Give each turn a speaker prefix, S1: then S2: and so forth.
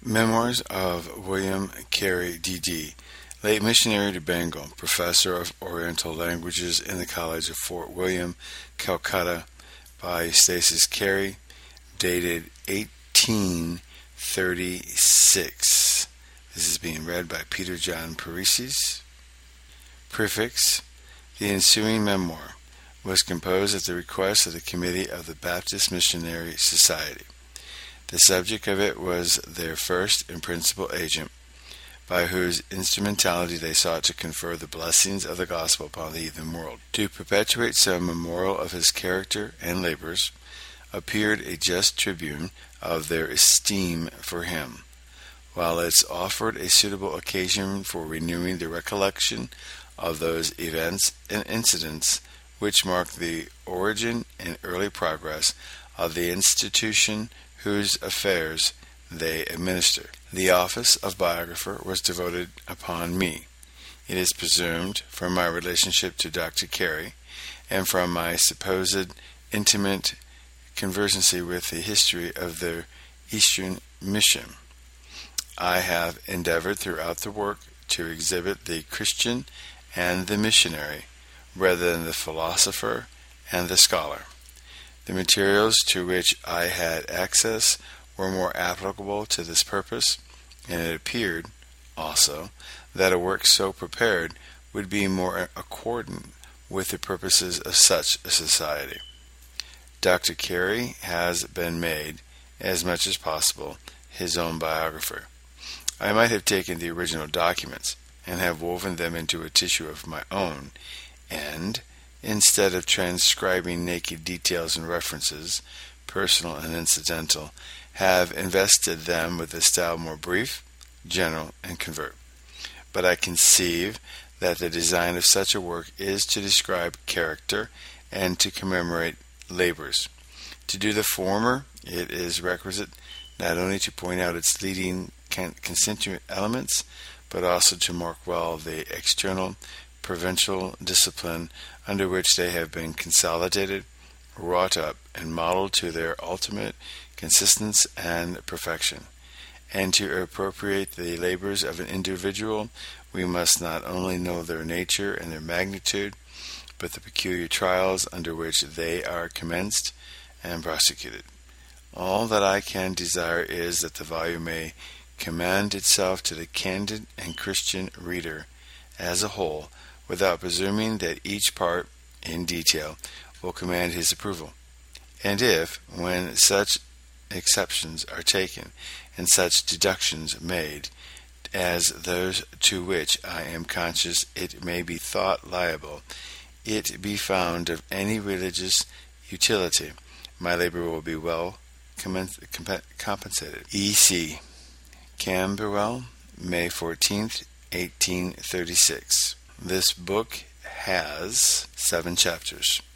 S1: Memoirs of William Carey, D.D., late missionary to Bengal, professor of Oriental languages in the College of Fort William, Calcutta, by Eustace Carey, dated 1836. This is being read by Peter John Paresis. Prefix. The ensuing memoir was composed at the request of the Committee of the Baptist Missionary Society. The subject of it was their first and principal agent, by whose instrumentality they sought to confer the blessings of the gospel upon the heathen world. To perpetuate some memorial of his character and labors, appeared a just tribune of their esteem for him, while it offered a suitable occasion for renewing the recollection of those events and incidents which marked the origin and early progress of the institution whose affairs they administer. The office of biographer was devoted upon me. It is presumed, from my relationship to Dr. Carey, and from my supposed intimate conversancy with the history of their Eastern mission, I have endeavored throughout the work to exhibit the Christian and the missionary, rather than the philosopher and the scholar. The materials to which I had access were more applicable to this purpose, and it appeared, also, that a work so prepared would be more accordant with the purposes of such a society. Dr. Carey has been made, as much as possible, his own biographer. I might have taken the original documents and have woven them into a tissue of my own, and, instead of transcribing naked details and references, personal and incidental, have invested them with a style more brief, general, and covert. But I conceive that the design of such a work is to describe character and to commemorate labors. To do the former, it is requisite not only to point out its leading constituent elements, but also to mark well the external provincial discipline under which they have been consolidated, wrought up, and modeled to their ultimate consistence and perfection. And to appropriate the labors of an individual, we must not only know their nature and their magnitude, but the peculiar trials under which they are commenced and prosecuted. All that I can desire is that the volume may commend itself to the candid and Christian reader as a whole, without presuming that each part, in detail, will command his approval. And if, when such exceptions are taken, and such deductions made, as those to which I am conscious it may be thought liable, it be found of any religious utility, my labor will be well compensated. E.C. Camberwell, May 14th, 1836. This book has 7 chapters.